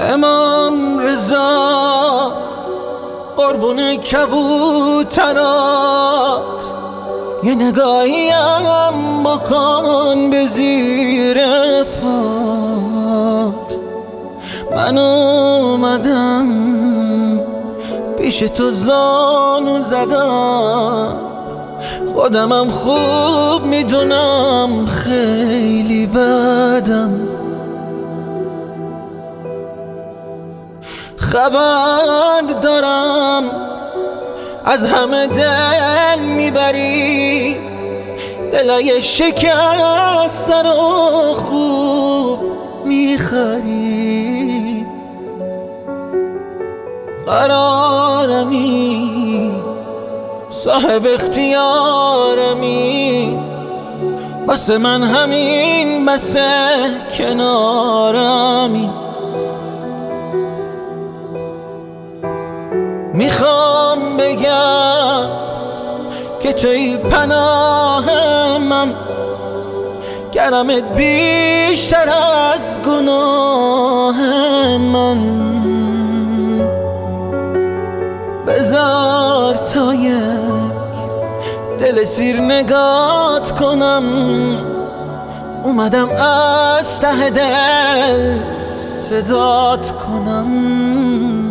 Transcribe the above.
امام رضا قربون کبوترات، یه نگاهیم بکن به زیر پات. من اومدم پیش تو زانو زدم، خودمم خوب میدونم خیلی بدم. خبر دارم از همه دل میبری، دلای شکسته رو خوب میخری. قرارمی صاحب اختیارمی، واسه من همین بسه کنارمی. میخوام بگم که توی پناه من، کرمت بیشتر از گناه من. بذار تا یک دل سیر نگات کنم، اومدم از ته دل صدات کنم.